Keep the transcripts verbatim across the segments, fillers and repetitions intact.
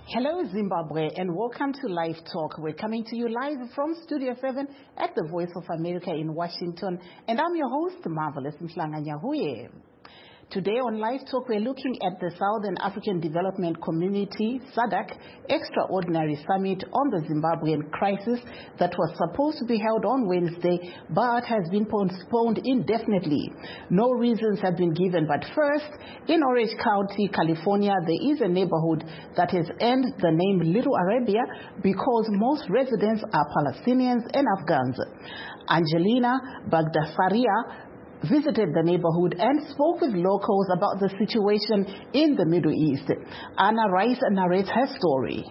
Hello Zimbabwe and welcome to Live Talk. We're coming to you live from Studio seven at the Voice of America in Washington, and I'm your host, Marvelous Mhlanganyahuye. Today on Live Talk, we're looking at the Southern African Development Community, SADC, Extraordinary Summit on the Zimbabwean crisis that was supposed to be held on Wednesday, but has been postponed indefinitely. No reasons have been given, but first, in Orange County, California, there is a neighborhood that has earned the name Little Arabia because most residents are Palestinians and Afghans. Angelina Bagdasaria visited the neighborhood and spoke with locals about the situation in the Middle East. Anna Rice narrates her story.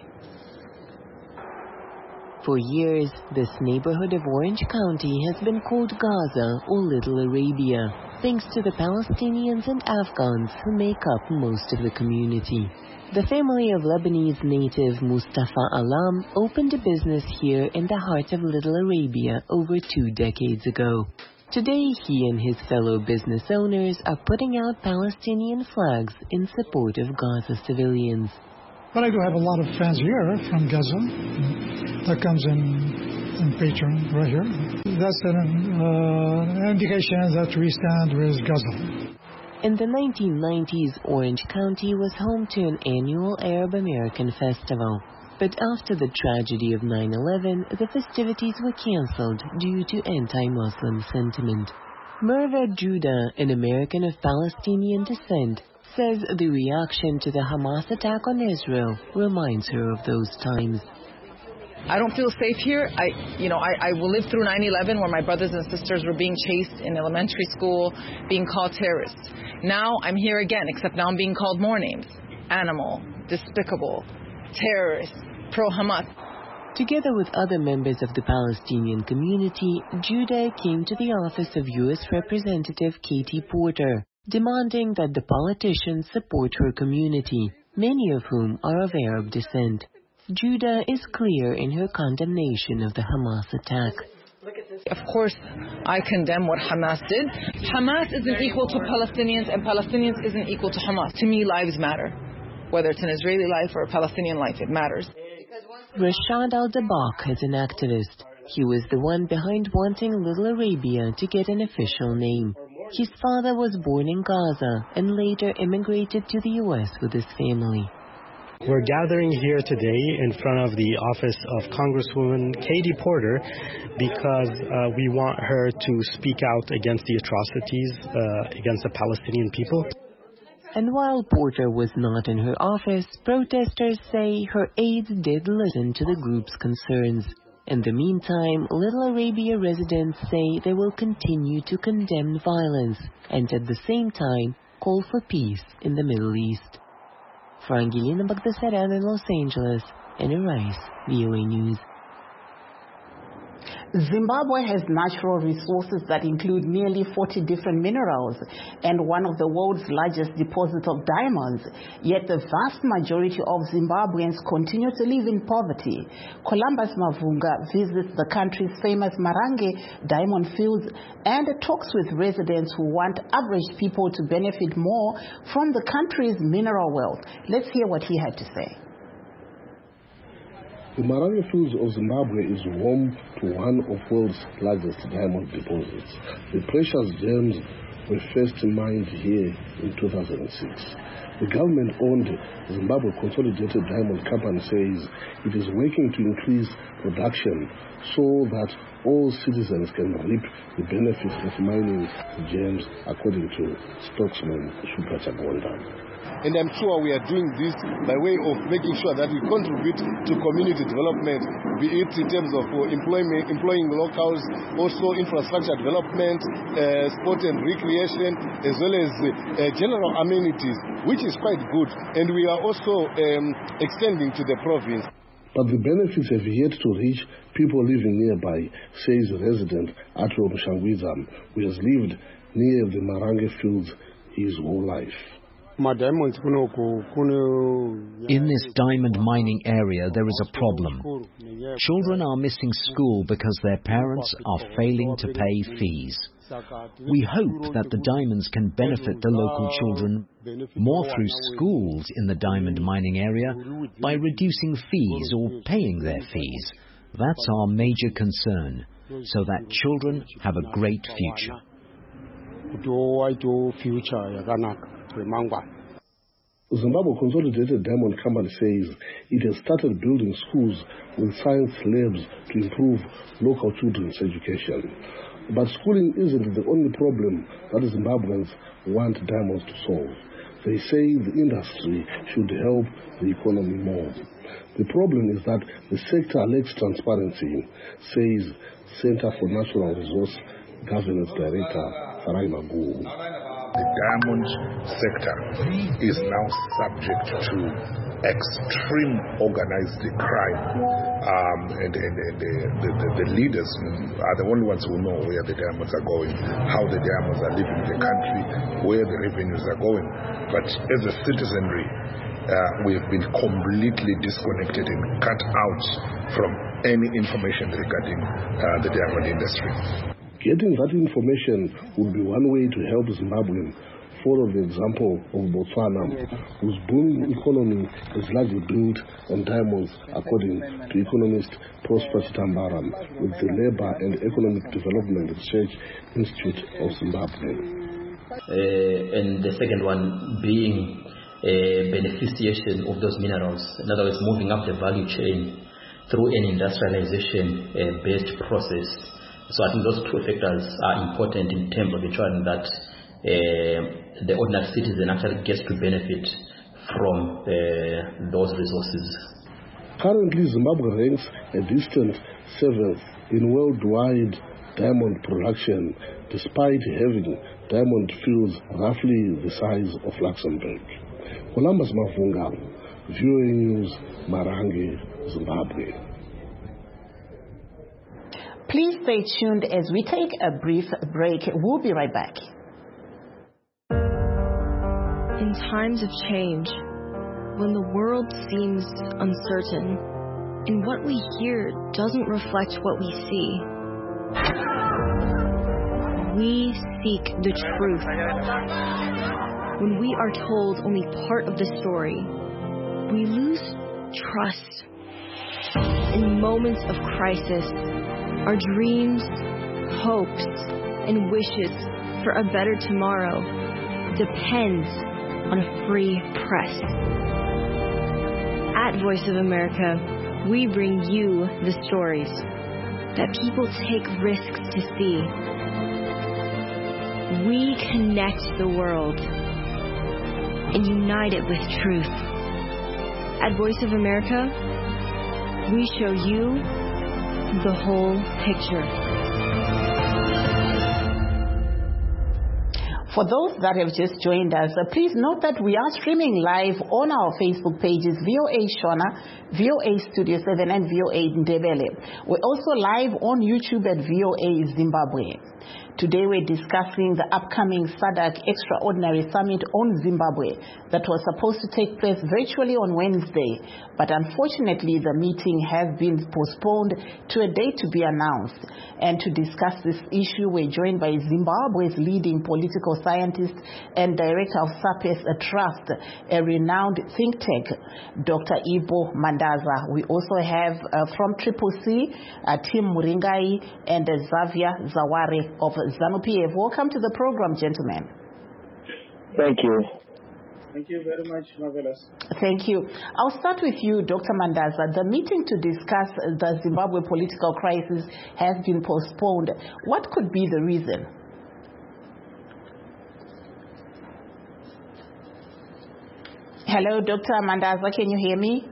For years, this neighborhood of Orange County has been called Gaza or Little Arabia, thanks to the Palestinians and Afghans who make up most of the community. The family of Lebanese native Mustafa Alam opened a business here in the heart of Little Arabia over two decades ago. Today, he and his fellow business owners are putting out Palestinian flags in support of Gaza civilians. But I do have a lot of fans here from Gaza that comes in, in Patreon right here. That's an, uh, an indication that we stand with Gaza. In the nineteen nineties, Orange County was home to an annual Arab American festival. But after the tragedy of nine eleven, the festivities were cancelled due to anti-Muslim sentiment. Merva Judah, an American of Palestinian descent, says the reaction to the Hamas attack on Israel reminds her of those times. I don't feel safe here. I, you know, I, I will live through nine eleven where my brothers and sisters were being chased in elementary school, being called terrorists. Now I'm here again, except now I'm being called more names. Animal, despicable, terrorist, pro-Hamas. Together with other members of the Palestinian community, Judah came to the office of U S Representative Katie Porter, demanding that the politicians support her community, many of whom are of Arab descent. Judah is clear in her condemnation of the Hamas attack. Of course, I condemn what Hamas did. Hamas isn't equal to Palestinians, and Palestinians isn't equal to Hamas. To me, lives matter. Whether it's an Israeli life or a Palestinian life, it matters. Rashad Al-Dabak is an activist. He was the one behind wanting Little Arabia to get an official name. His father was born in Gaza and later immigrated to the U S with his family. We're gathering here today in front of the office of Congresswoman Katie Porter because uh, we want her to speak out against the atrocities uh, against the Palestinian people. And while Porter was not in her office, protesters say her aides did listen to the group's concerns. In the meantime, Little Arabia residents say they will continue to condemn violence and at the same time call for peace in the Middle East. For Angelina Bagdasaran in Los Angeles, Anna Rice, V O A News. Zimbabwe has natural resources that include nearly forty different minerals and one of the world's largest deposits of diamonds. Yet the vast majority of Zimbabweans continue to live in poverty. Columbus Mavunga visits the country's famous Marange diamond fields and talks with residents who want average people to benefit more from the country's mineral wealth. Let's hear what he had to say. The Marange Fields of Zimbabwe is home to one of the world's largest diamond deposits. The precious gems were first mined here in two thousand six. The government-owned Zimbabwe Consolidated Diamond Company says it is working to increase production so that all citizens can reap the benefits of mining the gems, according to spokesman Shubha Chagonda. And I'm sure we are doing this by way of making sure that we contribute to community development, be it in terms of employment, employing locals, also infrastructure development, uh, sport and recreation, as well as uh, general amenities, which is quite good. And we are also um, extending to the province. But the benefits have yet to reach people living nearby, says resident Atro Mshangwizam, who has lived near the Marange Fields his whole life. In this diamond mining area, there is a problem. Children are missing school because their parents are failing to pay fees. We hope that the diamonds can benefit the local children more through schools in the diamond mining area by reducing fees or paying their fees. That's our major concern, so that children have a great future. Zimbabwe Consolidated Diamond Company says it has started building schools with science labs to improve local children's education. But schooling isn't the only problem that Zimbabweans want diamonds to solve. They say the industry should help the economy more. The problem is that the sector lacks transparency, says Center for Natural Resource Governance Director Farai Magu. The diamond sector is now subject to extreme organized crime, um, and, and, and the, the, the, the leaders are the only ones who know where the diamonds are going, how the diamonds are leaving the country, where the revenues are going. But as a citizenry, uh, we have been completely disconnected and cut out from any information regarding uh, the diamond industry. Getting that information would be one way to help Zimbabwe follow the example of Botswana, whose booming economy is largely built on diamonds, according to economist Prosper Tambaram with the Labour and Economic Development Research Institute of Zimbabwe. Uh, and the second one being a beneficiation of those minerals, in other words, moving up the value chain through an industrialization-based uh, process. So I think those two factors are important in terms of ensuring that uh, the ordinary citizen actually gets to benefit from uh, those resources. Currently, Zimbabwe ranks a distant seventh in worldwide diamond production, despite having diamond fields roughly the size of Luxembourg. Columbus Mavunga, V O A News, Marange, Zimbabwe. Please stay tuned as we take a brief break. We'll be right back. In times of change, when the world seems uncertain and what we hear doesn't reflect what we see, we seek the truth. When we are told only part of the story, we lose trust. In moments of crisis, our dreams, hopes, and wishes for a better tomorrow depends on a free press. At Voice of America, we bring you the stories that people take risks to see. We connect the world and unite it with truth. At Voice of America, we show you the whole picture. For those that have just joined us, uh, please note that we are streaming live on our Facebook pages, V O A Shona, V O A Studio seven, and V O A Ndebele. We're also live on YouTube at V O A Zimbabwe. Today we're discussing the upcoming SADC Extraordinary Summit on Zimbabwe that was supposed to take place virtually on Wednesday, but unfortunately the meeting has been postponed to a date to be announced. And to discuss this issue, we're joined by Zimbabwe's leading political scientist and director of SAPES, a trust, a renowned think tank, Doctor Ibo Mandaza. We also have uh, from Triple C, uh, Tim Muringai and uh, Xavier Zaware of ZANU P F. Welcome to the program, gentlemen. Thank you. Thank you very much, Marvelous. Thank you. I'll start with you, Doctor Mandaza. The meeting to discuss the Zimbabwe political crisis has been postponed. What could be the reason? Hello, Doctor Mandaza, can you hear me?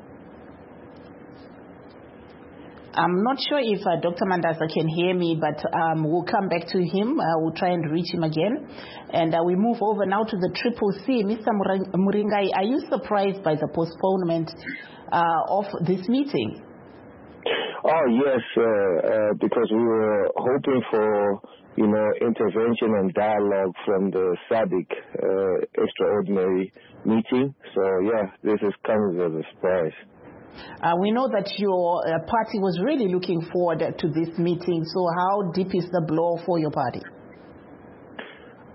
I'm not sure if uh, Doctor Mandaza can hear me, but um, we'll come back to him. Uh, we'll try and reach him again. And uh, we move over now to the Triple C. Mister Muringai, are you surprised by the postponement uh, of this meeting? Oh, yes, uh, uh, because we were hoping for, you know, intervention and dialogue from the SADC uh, extraordinary meeting. So, yeah, this is coming as a surprise. Uh, we know that your uh, party was really looking forward to this meeting. So how deep is the blow for your party?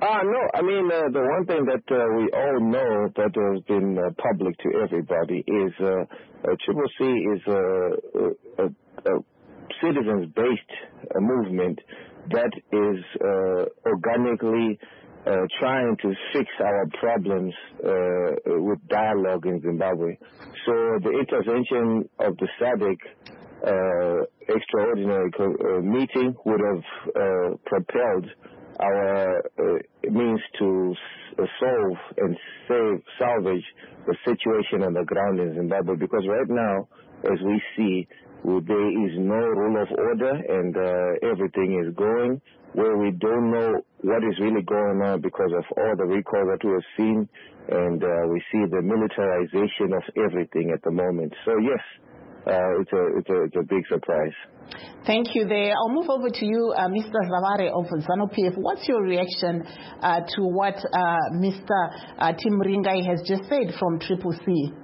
Ah, no, I mean, uh, the one thing that uh, we all know that has been uh, public to everybody is uh, uh, Triple C is a, a, a citizens-based uh, movement that is uh, organically uh, trying to fix our problems uh, with dialogue in Zimbabwe. So the intervention of the SADC uh, extraordinary co- uh, meeting would have uh, propelled our uh, means to s- solve and save, salvage the situation on the ground in Zimbabwe, because right now, as we see, well, there is no rule of order, and uh, everything is going where we don't know what is really going on because of all the recall that we have seen, and uh, we see the militarization of everything at the moment. So yes, uh, it's a it's a it's a big surprise. Thank you there. I'll move over to you, uh, Mister Zavare of ZANU-P F. What's your reaction uh, to what uh, Mister Uh, Tim Ringai has just said from Triple C?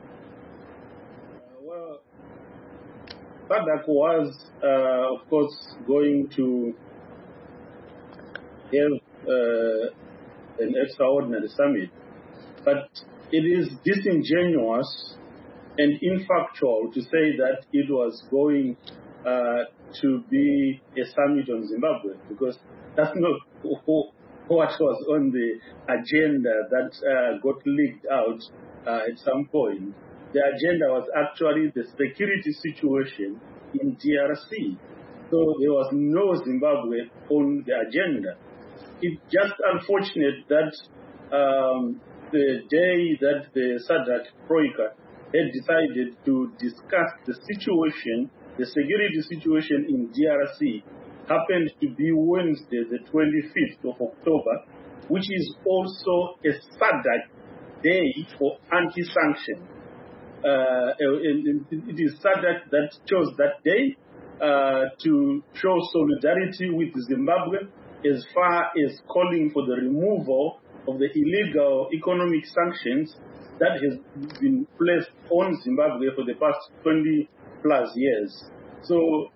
SADC was, uh, of course, going to have uh, an extraordinary summit, but it is disingenuous and infactual to say that it was going uh, to be a summit on Zimbabwe, because that's not what was on the agenda that uh, got leaked out uh, at some point. The agenda was actually the security situation in D R C. So there was no Zimbabwe on the agenda. It's just unfortunate that um, the day that the SADC Troika had decided to discuss the situation, the security situation in D R C, happened to be Wednesday, the twenty-fifth of October, which is also a SADC day for anti-sanction. Uh, it is SADC that chose that day uh, to show solidarity with Zimbabwe as far as calling for the removal of the illegal economic sanctions that has been placed on Zimbabwe for the past twenty plus years. So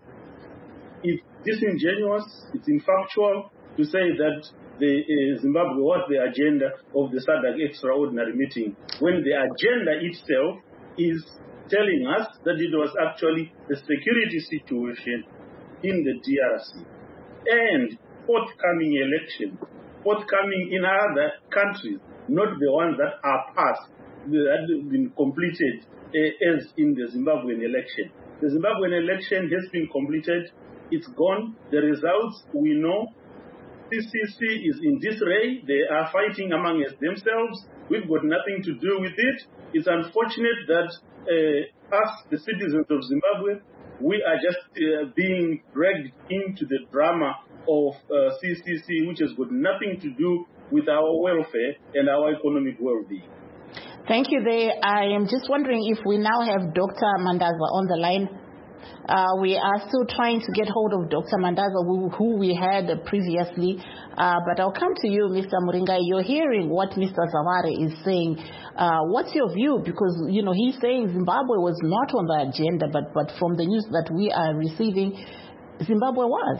it's disingenuous, it's infactual to say that the uh, Zimbabwe was the agenda of the SADC extraordinary meeting, when the agenda itself is telling us that it was actually the security situation in the D R C and forthcoming election, forthcoming in other countries, not the ones that are past, that have been completed uh, as in the Zimbabwean election. The Zimbabwean election has been completed, it's gone, the results we know. C C C is in disarray, they are fighting among themselves, we've got nothing to do with it. It's unfortunate that uh, us, the citizens of Zimbabwe, we are just uh, being dragged into the drama of uh, C C C, which has got nothing to do with our welfare and our economic well-being. Thank you there. I am just wondering if we now have Doctor Mandaza on the line. Uh, we are still trying to get hold of Doctor Mandaza, who, who we had previously. Uh, but I'll come to you, Mister Muringai. You're hearing what Mister Zavare is saying. Uh, what's your view? Because, you know, he's saying Zimbabwe was not on the agenda, but, but from the news that we are receiving, Zimbabwe was.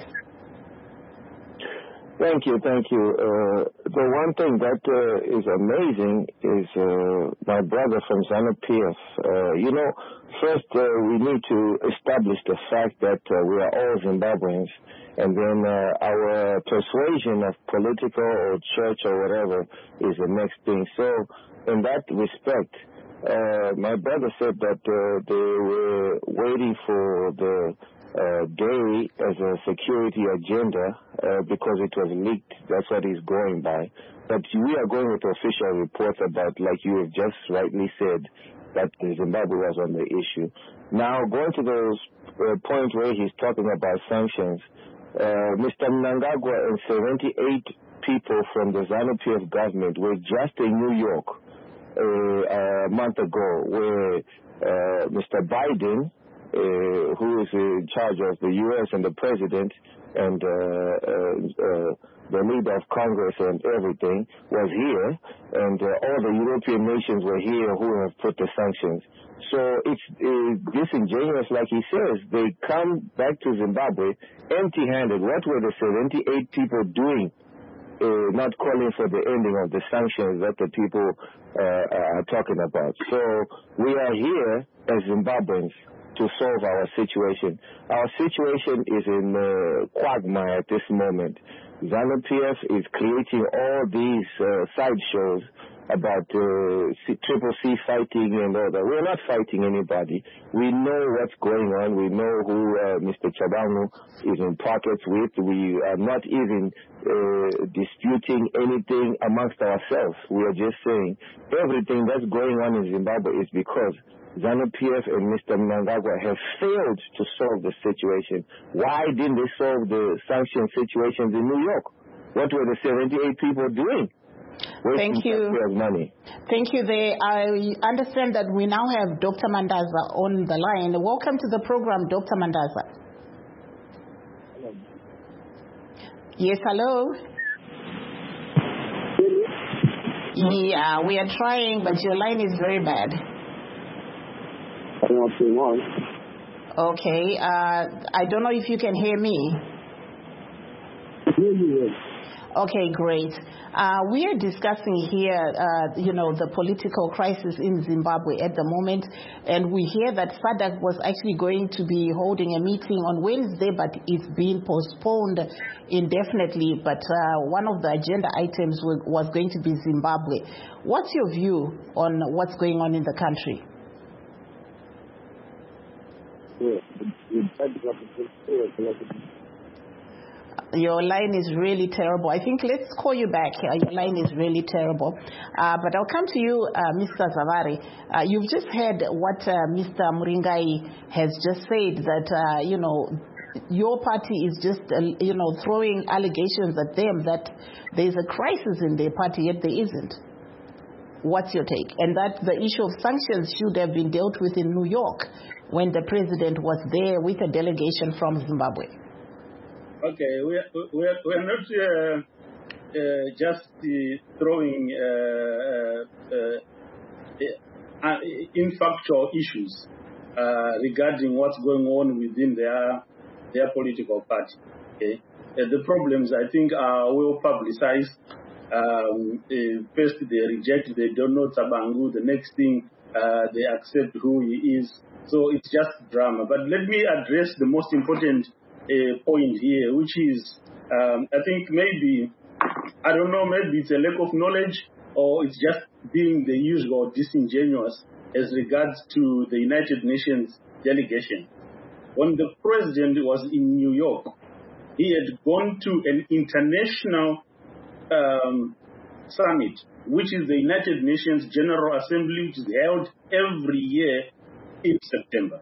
Thank you, thank you. Uh, the one thing that uh, is amazing is uh, my brother from ZANU-P F. Uh, you know, first uh, we need to establish the fact that uh, we are all Zimbabweans, and then uh, our persuasion of political or church or whatever is the next thing. So, in that respect, uh, my brother said that uh, they were waiting for the Uh, day as a security agenda uh, because it was leaked. That's what he's going by. But we are going with official reports about, like you have just rightly said, that Zimbabwe was on the issue. Now, going to the uh, point where he's talking about sanctions, uh, Mister Mnangagwa and seventy-eight people from the ZANU-P F government were just in New York uh, a month ago, where uh, Mister Biden, Uh, who is in charge of the U S and the president and uh, uh, uh, the leader of Congress and everything, was here, and uh, all the European nations were here who have put the sanctions. So it's uh, disingenuous, like he says. They come back to Zimbabwe empty-handed. What were the seventy-eight people doing uh, not calling for the ending of the sanctions that the people uh, are talking about. So we are here as Zimbabweans to solve our situation. Our situation is in uh, quagmire at this moment. ZANU-P F is creating all these uh, sideshows about uh, C- Triple C fighting and all that. We're not fighting anybody. We know what's going on. We know who uh, Mister Chabangu is in pockets with. We are not even uh, disputing anything amongst ourselves. We are just saying everything that's going on in Zimbabwe is because ZANU-P F and Mister Mnangagwa have failed to solve the situation. Why didn't they solve the sanction situations in New York? What were the seventy-eight people doing? Thank you. Money. Thank you. They, I understand that we now have Doctor Mandaza on the line. Welcome to the program, Doctor Mandaza. Hello. Yes, hello. Yeah, we are trying, but your line is very bad. Okay. Uh, I don't know if you can hear me. Okay, great. Uh, we are discussing here, uh, you know, the political crisis in Zimbabwe at the moment, and we hear that SADC was actually going to be holding a meeting on Wednesday, but it's been postponed indefinitely. But uh, one of the agenda items was going to be Zimbabwe. What's your view on what's going on in the country? Your line is really terrible. I think let's call you back. Uh, your line is really terrible. Uh, but I'll come to you, uh, Mister Zavari. Uh, you've just heard what uh, Mister Muringai has just said, that, uh, you know, your party is just, uh, you know, throwing allegations at them that there's a crisis in their party, yet there isn't. What's your take? And that the issue of sanctions should have been dealt with in New York when the president was there with a delegation from Zimbabwe. Okay, we are, we are, we are not uh, uh, just uh, throwing uh, uh, uh, infactual issues uh, regarding what's going on within their their political party. Okay, uh, the problems I think are well publicized. Um, uh, first they reject, they don't know Tabangu. The next thing uh, they accept who he is. So it's just drama. But let me address the most important a point here, which is, um, I think maybe, I don't know, maybe it's a lack of knowledge or it's just being the usual disingenuous as regards to the United Nations delegation. When the president was in New York, he had gone to an international um, summit, which is the United Nations General Assembly, which is held every year in September.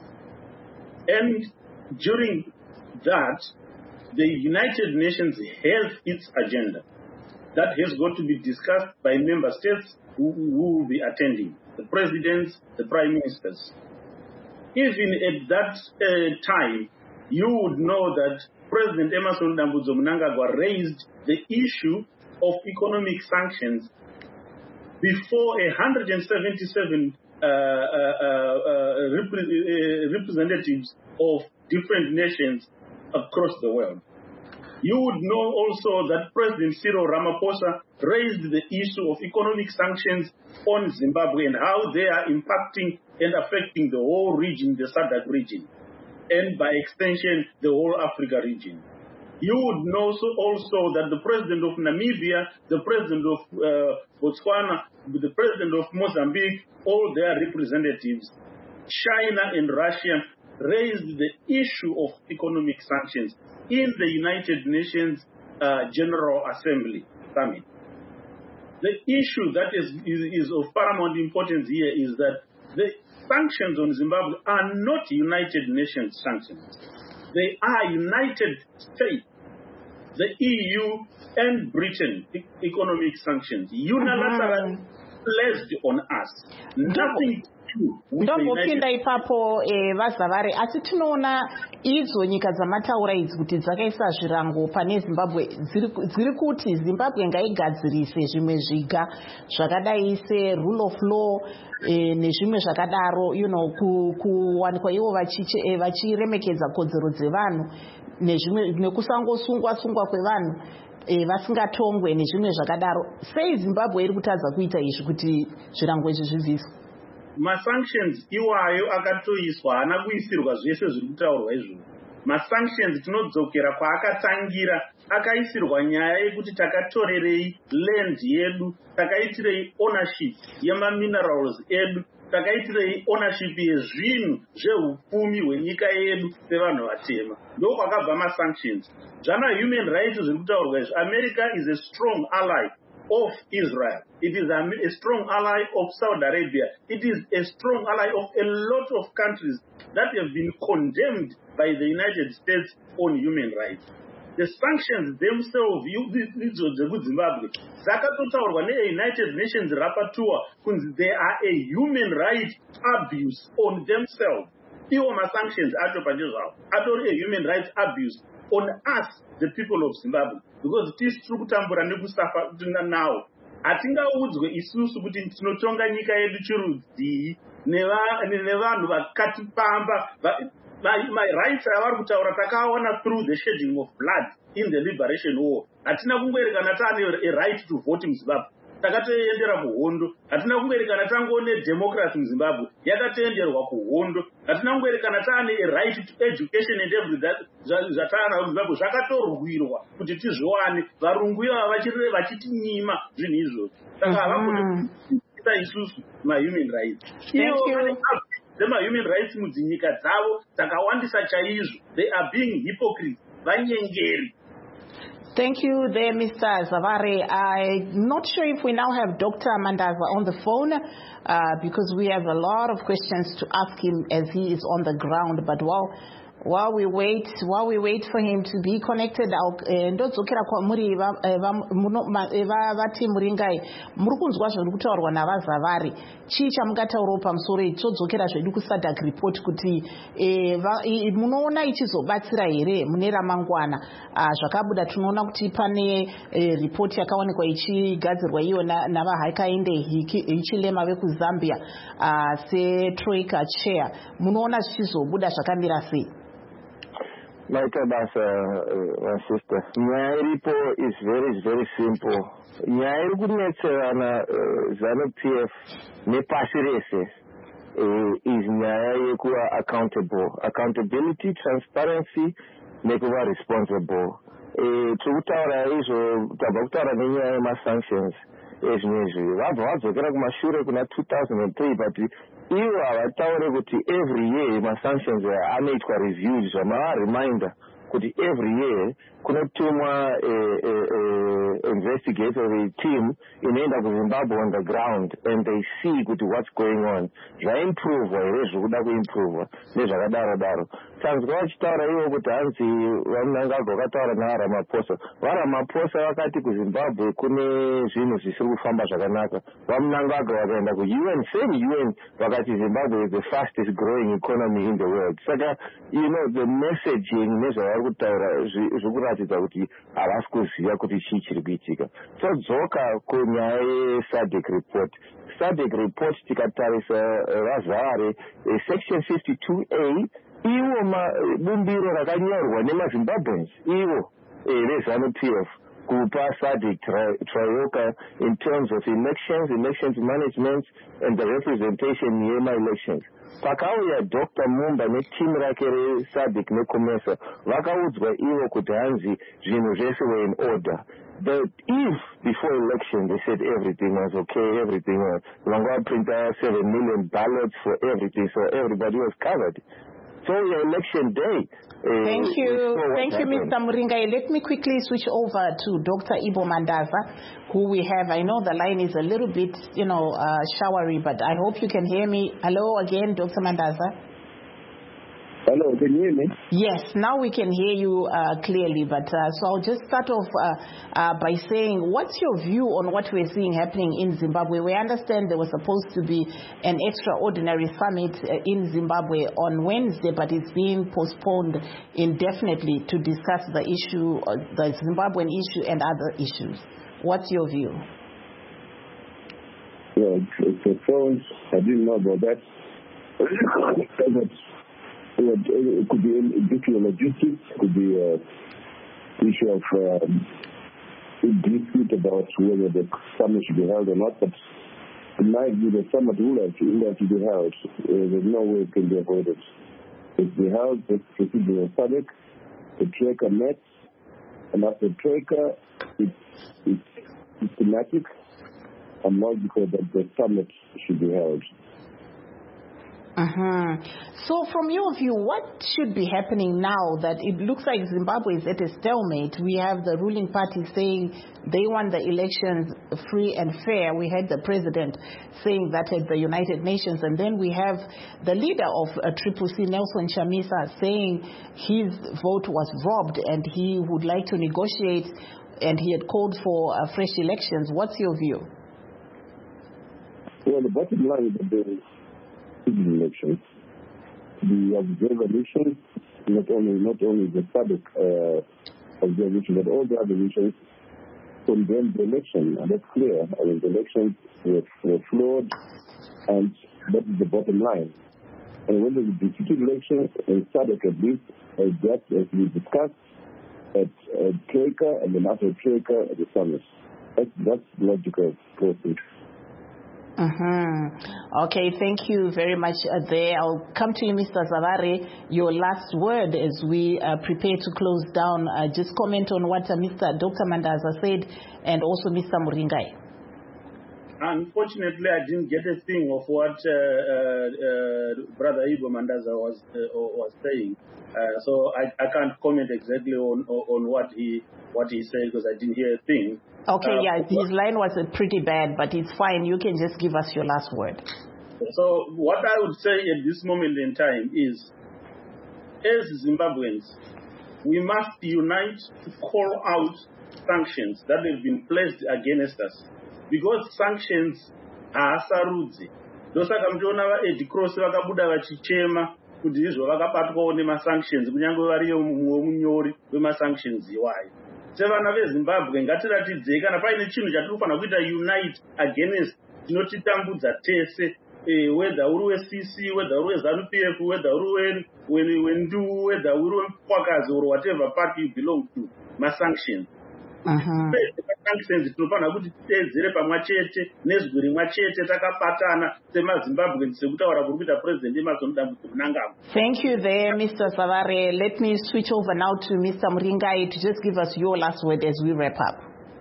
And during that, the United Nations has its agenda that has got to be discussed by member states who, who will be attending, the presidents, the prime ministers. Even at that uh, time, you would know that President Emmerson Dambudzo Mnangagwa raised the issue of economic sanctions before one hundred seventy-seven uh, uh, uh, repre- uh, representatives of different nations across the world. You would know also that President Cyril Ramaphosa raised the issue of economic sanctions on Zimbabwe and how they are impacting and affecting the whole region, the S A D C region, and by extension, the whole Africa region. You would know also that the President of Namibia, the President of uh, Botswana, the President of Mozambique, all their representatives, China and Russia, raised the issue of economic sanctions in the United Nations uh, General Assembly Summit. The issue that is, is, is of paramount importance here is that the sanctions on Zimbabwe are not United Nations sanctions. They are United States, the E U and Britain e- economic sanctions, unilaterally placed on us. Nothing ndongopinda ipapo vazavari asi tinoona idzo nyika dzamataura idzi kuti dzakaisa zvirango pane Zimbabwe dziri kuti Zimbabwe ngaigadzirise zvimwe zviga zvakadai serule of law nezvimwe zvakadaro, you know, kuwanikwa ivo vachiremekedza kodzero dzevanhu nekusangosungwa sungwa kwevanhu. vasingatongwe nezvimwe zvakadaro. Sei Zimbabwe iri kutadza kuita izvi kuti zvirango izvi zvibviswe? Masanctions iwayo akatoiswa haana kuisirwa zvese zviri kutaurwa izvozvo. Masanctions tinodzokera kwaakatangira, akaisirwa nyaya yekuti takatorerei land yedu, takaitirei ownership yemaminerals edu, takaitirei ownership yezvinhu zvehupfumi hwenyika yedu sevanhu vatema. Ndoko kwakabva masanctions. Zvana human rights zviri kutaurwa izvi, America is a strong ally of Israel. It is a, a strong ally of Saudi Arabia. It is a strong ally of a lot of countries that have been condemned by the United States on human rights. The sanctions themselves, idzo dzekuZimbabwe, dzakatotaurwa ne-United Nations Rapporteur kunzi they are a human rights abuse on themselves. Iwo ma-sanctions acho pachezvavo atori a human rights abuse on us, the people of Zimbabwe, because tisi tiri kutambura nekusafa nawo. Hatingaudzwe isusu kuti tinotonga nyika yedu chirudzii nevanhu vakatipamba. My rights avari kutaura takaona through the shedding of blood in the liberation war. Hatina kungoerekana taane a right to vote muZimbabwe, takatoendera kuhondo. Hatina kungoerekana tangone democracy muZimbabwe, yakatoenderwa kuhondo. Hatina kungoerekana taane a right to education and everything zvataana muZimbabwe, zvakatorwirwa kuti tizviwane. Varungu ivava vachireve vachitinyima zvinhu izvozvo. Saka havakuita isusu ma-human rights. Zema-human rights mudzinyika dzavo dzakawandisa chaizvo. They are being hypocrites, vanyengeri. Thank you there, Mister Zavare. I'm not sure if we now have Doctor Mandaza on the phone uh, because we have a lot of questions to ask him as he is on the ground. But while while we wait, while we wait for him to be connected, ndodzokera kwamuri vati muringai muri kunzwa zviri kutaurwa navaZavari. Chii chamungataurawo pamusoro ichi? Todzokera zvedu kuSADC report kuti munoona ichizobatsira here mune ramangwana. Zvakabuda tinoona kuti pane report yakaonekwa ichigadzirwa iyo navaHakainde Hichilema vekuZambia seTroika chair. Munoona zvichizobuda zvakamira sei? Maita basa, my sister. Nyaya iripo is very, very simple. Nyaya iri kunetserana ZANU-P F nepasi rese is nyaya yekuva accountable. Accountability, transparency, nekuva responsible. Tiri kutaura izvo, tabva kutaura nenyaya yema-sanctions ezvimwe izvi. Vabva vadzokera kumashure kuna two thousand three, but ivo havataure kuti every year ma-sanctions anoitwa reviews zvamava reminder kuti every year kunotumwa investigatory team inoenda kuZimbabwe on the ground and they see kuti what's going on. Zvaimprovwa here zvikuda kuimprovwa nezvakadaro daro. Tanzwa vachitaura ivo kuti hanzi vamunangagwa vakataura naRamaphosa. VaRamaphosa vakati kuZimbabwe kune zvinhu zvisiri kufamba zvakanaka. Vamunangagwa vakaenda ku-U N, same U N, vakati Zimbabwe is the fastest growing economy in the world. Saka, you know, the messaging nezvavari kutaura zvikuratidza kuti havasi kuziva kuti chii chiri kuitika. Todzoka kunyaya yeSADC report. SADC report tikatarisa vaZavari section fifty-two A, iwo bumbiro rakanyorwa nemaZimbabweans, iwo veZANU-P F kupa SADC Trioka in terms of elections, elections management and the representation yema-elections. Pakauya Doctor Mumba netimu rake reSADC neCOMESA vakaudzwa ivo kuti hanzi zvinhu zvese were in order. But if before election they said everything was okay, everything was, vanga printa seven million ballots for everything, so everybody was covered. So your election day. Uh, Thank you. Thank you, Mister Muringai. Let me quickly switch over to Doctor Ibo Mandaza, who we have. I know the line is a little bit, you know, uh, showery, but I hope you can hear me. Hello again, Doctor Mandaza. Hello, can you hear me? Yes, now we can hear you uh, clearly. But uh, so I'll just start off uh, uh, by saying, what's your view on what we're seeing happening in Zimbabwe? We understand there was supposed to be an extraordinary summit uh, in Zimbabwe on Wednesday, but it's being postponed indefinitely to discuss the issue, uh, the Zimbabwean issue and other issues. What's your view? Yeah, it's a phone. I didn't know about that. It could be an issue of logistics, it could be an issue of um, dispute about whether the summit should be held or not, but in my view, the summit will have to, will have to be held. Uh, there's no way it can be avoided. It's be held, it's proceeding in SADC, the Troika met, and after Troika, it's, it's systematic, and not because that the summit should be held. Uh-huh. So from your view, what should be happening now that it looks like Zimbabwe is at a stalemate? We have the ruling party saying they want the elections free and fair. We had the president saying that at the United Nations. And then we have the leader of uh, Triple C, Nelson Chamisa, saying his vote was robbed and he would like to negotiate, and he had called for uh, fresh elections. What's your view? Well, the bottom line is that there is elections. The observation, not only not only the SADC uh, observation, but all the other nations condemned the election, and that's clear. I mean, the elections were, were flawed, and that is the bottom line. And when there's a disputed election in SADC, at least, as that as we discussed at uh, Troika and then after Troika at the summit, that's that's logical process. Uh-huh. Okay, thank you very much uh, there. I'll come to you, Mister Zavare. Your last word as we uh, prepare to close down. Uh, just comment on what uh, Mister Doctor Mandaza said, and also Mister Muringai. Unfortunately, I didn't get a thing of what uh, uh, uh, Brother Ibo Mandaza was uh, was saying. Uh, so I, I can't comment exactly on on what he what he said because I didn't hear a thing. Okay, uh, yeah, his line was uh, pretty bad, but it's fine. You can just give us your last word. So what I would say at this moment in time is, as Zimbabweans, we must unite to call out sanctions that have been placed against us, because sanctions are sarudzi. Ndosaka mtoona vaEd Cross vakabuda vachichema kuti izvo vakabatwawo nemasanctions kunyange variyo munyori wemasanctions iwayo. Sevana veZimbabwe ngatiratidzei kana paine chinhu chatinofanira kuita unite against tinotitambudza tese, eh, whether uri we-C C, whether uri we-ZANU P F, whether uri we-Ndu, whether uri we-Mkwakazi or whatever party you belong to, masanctions. Uh-huh. Sanctions tinofanira kuti titeedzere pamwe chete nezwi rimwe chete takabatana semaZimbabwe sekutaura kuri kuita president Emmerson Mnangagwa. Thank you there, Mister Savare. Let me switch over now to Mister Muringai to just give us your last word as we wrap up.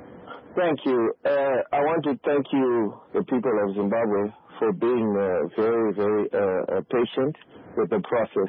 Thank you. Uh, I want to thank you, the people of Zimbabwe, for being uh, very, very uh, patient with the process.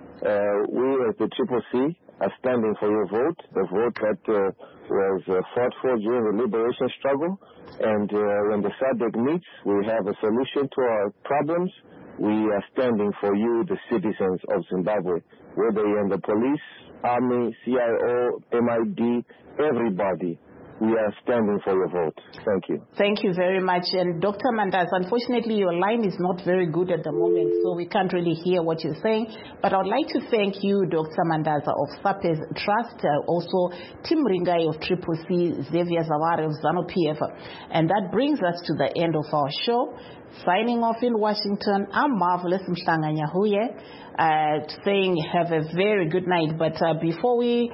Uh, we as the Triple C are standing for your vote, the vote that uh, was uh, fought for during the liberation struggle. And uh, when the SADC meets, we have a solution to our problems. We are standing for you, the citizens of Zimbabwe, whether you're in the police, army, C I O, M I D, everybody. We are standing for your vote. Thank you. Thank you very much. And Doctor Mandaza, unfortunately, your line is not very good at the moment, so we can't really hear what you're saying. But I would like to thank you, Doctor Mandaza of SAPES Trust, uh, also Tim Ringai of Triple C, Xavier Zavare of ZANU P F. And that brings us to the end of our show. Signing off in Washington, I'm Marvelous Mhlanga Nyahuye, uh, saying have a very good night. But uh, before we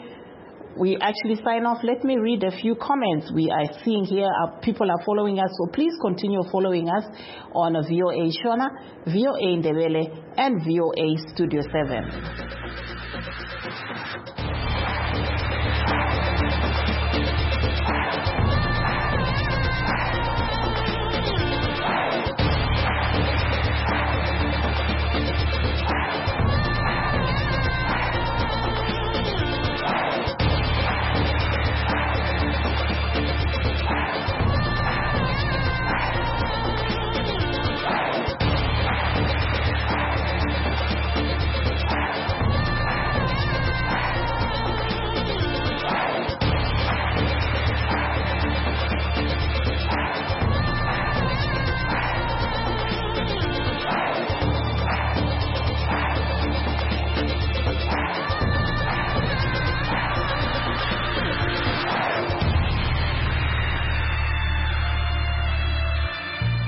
We actually sign off, let me read a few comments we are seeing here. Our people are following us, so please continue following us on V O A Shona, V O A Ndebele, and V O A Studio seven.